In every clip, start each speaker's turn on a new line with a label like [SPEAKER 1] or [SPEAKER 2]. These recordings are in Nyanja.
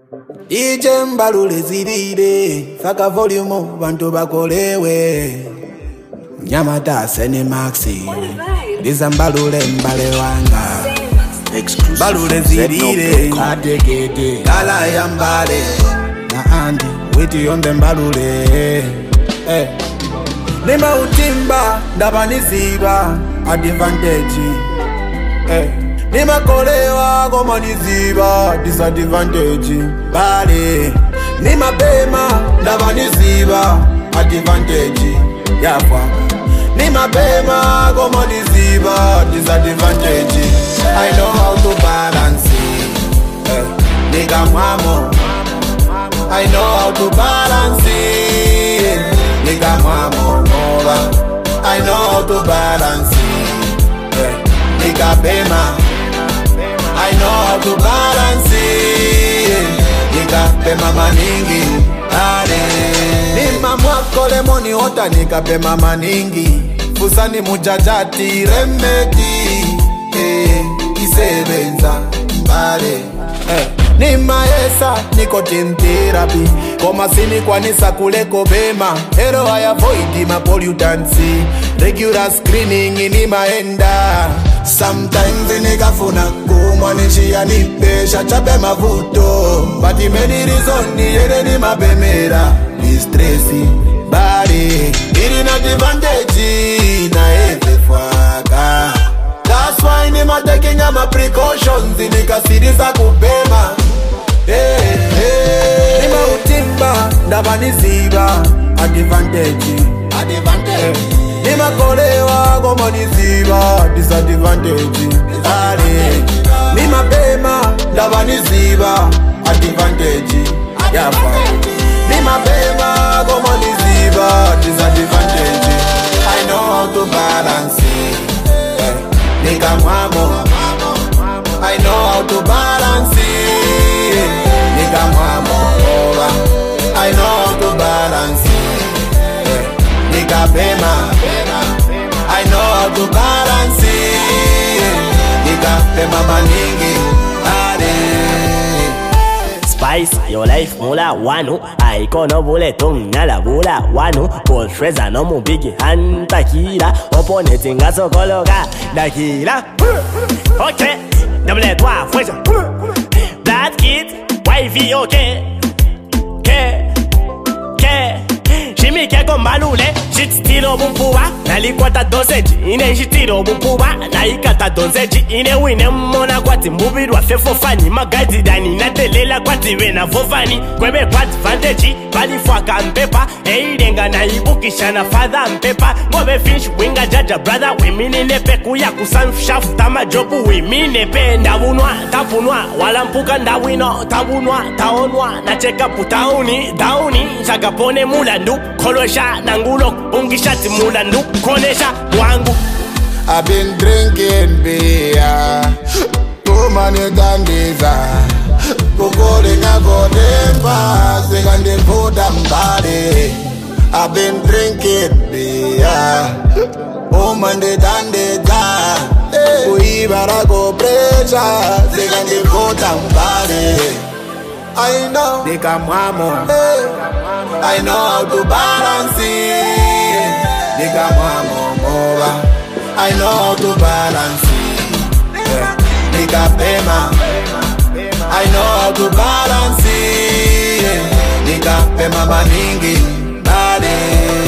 [SPEAKER 1] DJ Mbalule zirire faka volume bantu bakolewe Nyamata seni maxi Diza Mbalule mbale wanga Mbalule zirire Adegede Kala ya mbale Na andi witi yonde Mbalule Nima utimba ndabaniziba Advantage Nima kolewa goma niziba disadvantage Bale Nima bema ndabaniziba Advantage Yafa Nima bema goma niziba disadvantage I know how to balance it Nigga mwamo I know how to balance it Nigga mwamo I know how to balance it Nigga bema I know how to balance it Nigga bema maningi Nima mwakole moni ota nika bema maningi Fusani mujajati remedi Isebenza mbale Nima yesa niko team therapy Koma sini kwa nisa kuleko bema Hero I avoid ma pollutancy Regular screening inima enda Sometimes nigga funa kumanishi ya nipesha chabe mavuto But many reason ni yere ni mabemera Ni stressi body Iri na advantage na eve fwaka That's why nima taking my precautions Nika siriza kubema Nima utimba ndabaniziba Advantage Nima kolewa goma niziba disadvantage Nima bema ndabaniziba Advantage Yafa Nima bema goma niziba disadvantage I know how to balance it Nigga mwamo I know how to balance it Nigga mwamo I know how to balance it Nigga bema I know how to balance it Nigga bema maningi
[SPEAKER 2] Spice, your life mula wanu Aikono bule tungala bula wanu Paul Treza no mu bigi hanta kila Opponent ngaso kologa dakila Ok, double toi, foueja Black Kid, YV ok Jimmy Keko Mbalule Jitiro bumpuwa Nalikwata doseji Ine jitiro bumpuwa Naikata doseji Ine wine mona kwati Mubiri wa fefo fani Magazi dani Natelela kwati wena fofani Kwebe kwati vanteji Bali fwaka mpepa Eirenga na ibukisha na father mpepa Ngobe finch winga jaja brother Wimini nepe kuya kusanfshafu Tama jobu wimine pe Ndavunwa, tapunwa Wala mpuka ndawino Tabunwa, taonwa Nacheka putauni, dauni Shagapone mulandu Kolosha nangulo Ungishati mulandu Konesha wangu
[SPEAKER 1] I've been drinking beer Too many dandiza Kukole kagodemba Segande puta mbade I've been drinking beer Too many dandiza Kuibara go pressure Segande puta mbade I know Nika mwamo I know how to balance it Nika mwamo moba I know how to balance it Nika pema I know how to balance it Nika pema maningi Bade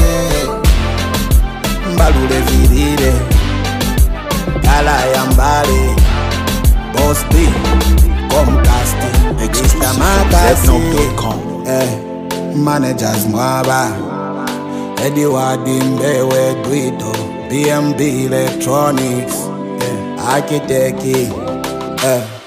[SPEAKER 1] Mbalule zirire Kala ya mbali Boss B Comcast Managers mwaba Edward Mbewe Dwito BMB Electronics Architect